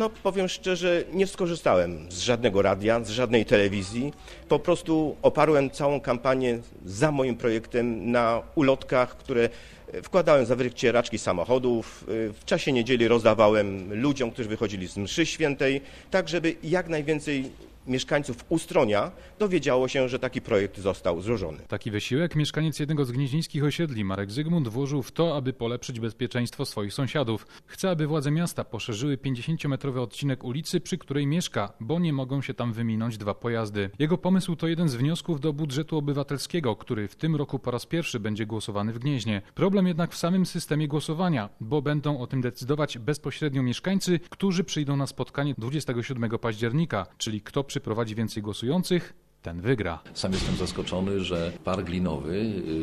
No, powiem szczerze, nie skorzystałem z żadnego radia, z żadnej telewizji. Po prostu oparłem całą kampanię za moim projektem na ulotkach, które wkładałem za wycieraczki samochodów. W czasie niedzieli rozdawałem ludziom, którzy wychodzili z mszy świętej, tak żeby jak najwięcej mieszkańców Ustronia dowiedziało się, że taki projekt został złożony. Taki wysiłek mieszkaniec jednego z gnieźnieńskich osiedli, Marek Zygmunt, włożył w to, aby polepszyć bezpieczeństwo swoich sąsiadów. Chce, aby władze miasta poszerzyły 50-metrowy odcinek ulicy, przy której mieszka, bo nie mogą się tam wyminąć dwa pojazdy. Jego pomysł to jeden z wniosków do budżetu obywatelskiego, który w tym roku po raz pierwszy będzie głosowany w Gnieźnie. Problem jednak w samym systemie głosowania, bo będą o tym decydować bezpośrednio mieszkańcy, którzy przyjdą na spotkanie 27 października, czyli kto przyprowadzi więcej głosujących, ten wygra. Sam jestem zaskoczony, że park linowy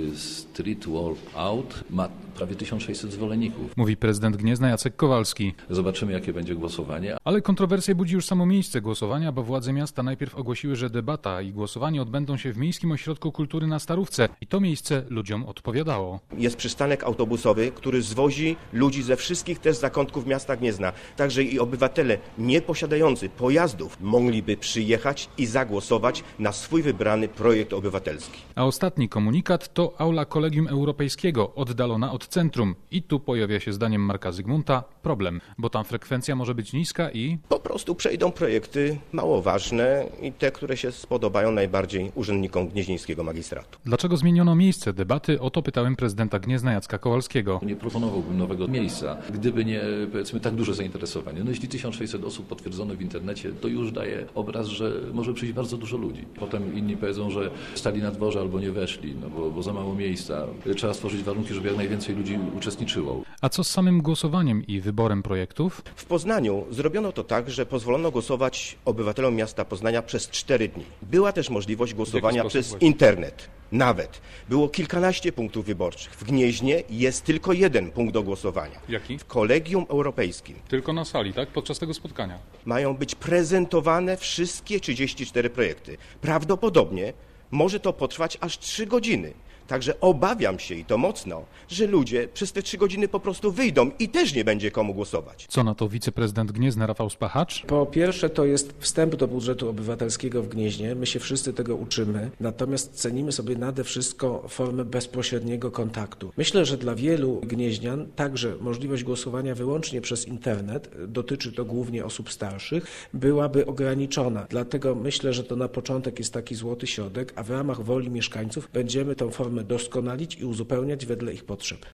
Street Walk Out ma prawie 1600 zwolenników. Mówi prezydent Gniezna Jacek Kowalski. Zobaczymy, jakie będzie głosowanie. Ale kontrowersje budzi już samo miejsce głosowania, bo władze miasta najpierw ogłosiły, że debata i głosowanie odbędą się w Miejskim Ośrodku Kultury na Starówce i to miejsce ludziom odpowiadało. Jest przystanek autobusowy, który zwozi ludzi ze wszystkich też zakątków miasta Gniezna. Także i obywatele nieposiadający pojazdów mogliby przyjechać i zagłosować na swój wybrany projekt obywatelski. A ostatni komunikat to aula Kolegium Europejskiego, oddalona od centrum. I tu pojawia się zdaniem Marka Zygmunta problem, bo tam frekwencja może być niska i... Po prostu przejdą projekty mało ważne i te, które się spodobają najbardziej urzędnikom gnieźnieńskiego magistratu. Dlaczego zmieniono miejsce debaty? O to pytałem prezydenta Gniezna Jacka Kowalskiego. Nie proponowałbym nowego miejsca, gdyby nie, powiedzmy, tak duże zainteresowanie. No jeśli 1600 osób potwierdzono w internecie, to już daje obraz, że może przyjść bardzo dużo ludzi. Potem inni powiedzą, że stali na dworze albo nie weszli, no bo za mało miejsca. Trzeba stworzyć warunki, żeby jak najwięcej ludzi uczestniczyło. A co z samym głosowaniem i wyborem projektów? W Poznaniu zrobiono to tak, że pozwolono głosować obywatelom miasta Poznania przez 4 dni. Była też możliwość głosowania przez internet. Nawet. Było kilkanaście punktów wyborczych. W Gnieźnie jest tylko jeden punkt do głosowania. Jaki? W Kolegium Europejskim. Tylko na sali, tak? Podczas tego spotkania. Mają być prezentowane wszystkie 34 projekty. Prawdopodobnie może to potrwać aż 3 godziny. Także obawiam się i to mocno, że ludzie przez te 3 godziny po prostu wyjdą i też nie będzie komu głosować. Co na to wiceprezydent Gniezna Rafał Spachacz? Po pierwsze to jest wstęp do budżetu obywatelskiego w Gnieźnie. My się wszyscy tego uczymy, natomiast cenimy sobie nade wszystko formę bezpośredniego kontaktu. Myślę, że dla wielu gnieźnian także możliwość głosowania wyłącznie przez internet, dotyczy to głównie osób starszych, byłaby ograniczona. Dlatego myślę, że to na początek jest taki złoty środek, a w ramach woli mieszkańców będziemy tą formę doskonalić i uzupełniać wedle ich potrzeb.